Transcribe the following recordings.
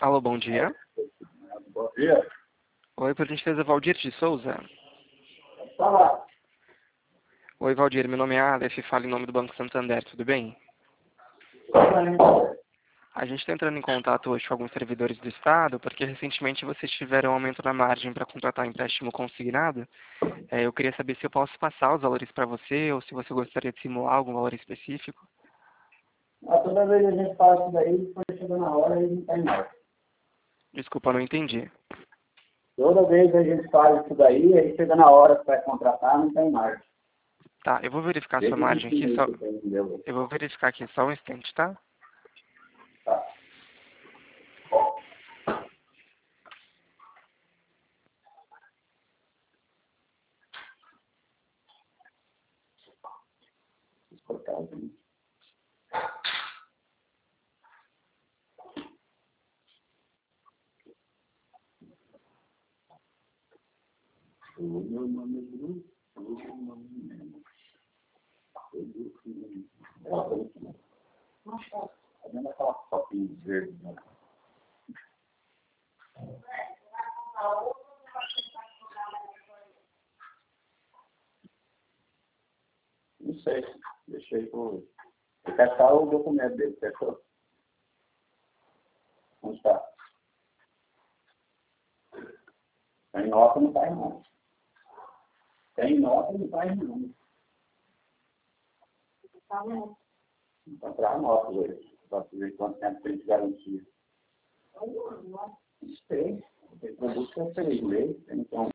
Alô, bom dia. Bom dia. Oi, por gentileza, Valdir de Souza. Fala. Oi, Valdir, meu nome é Aleph, falo em nome do Banco Santander, tudo bem? A gente está entrando em contato hoje com alguns servidores do Estado, porque recentemente vocês tiveram um aumento na margem para contratar empréstimo consignado. Eu queria saber se eu posso passar os valores para você, ou se você gostaria de simular algum valor específico. Toda vez a gente fala isso daí, depois chega na hora e não tem mais. Desculpa, não entendi. Toda vez a gente fala isso daí, aí chega na hora que vai contratar, não tem mais. Tá, eu vou verificar a sua Desde margem aqui, que você entendeu? eu vou verificar aqui só um instante, tá? Tá. Cortado. Fazendo aquela fotinha verde, né? Não sei. Deixei por. Eu quero só o documento dele, fechou? Onde está? Tem nota, não faz não. Tem nota, não faz não. Encontrar a nota hoje. Para ver quanto tempo tem de garantia. Não sei. Tem produto que eu sei ler. Então,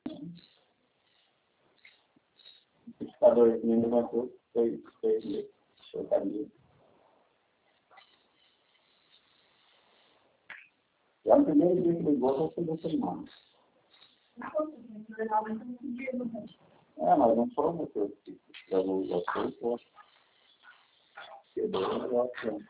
o computadorzinho levantou, foi ler. Portaria. Já no primeiro dia que ligou, eu fui da semana. Mas não foi você que gravou o negócio, eu acho. Quebrou o negócio.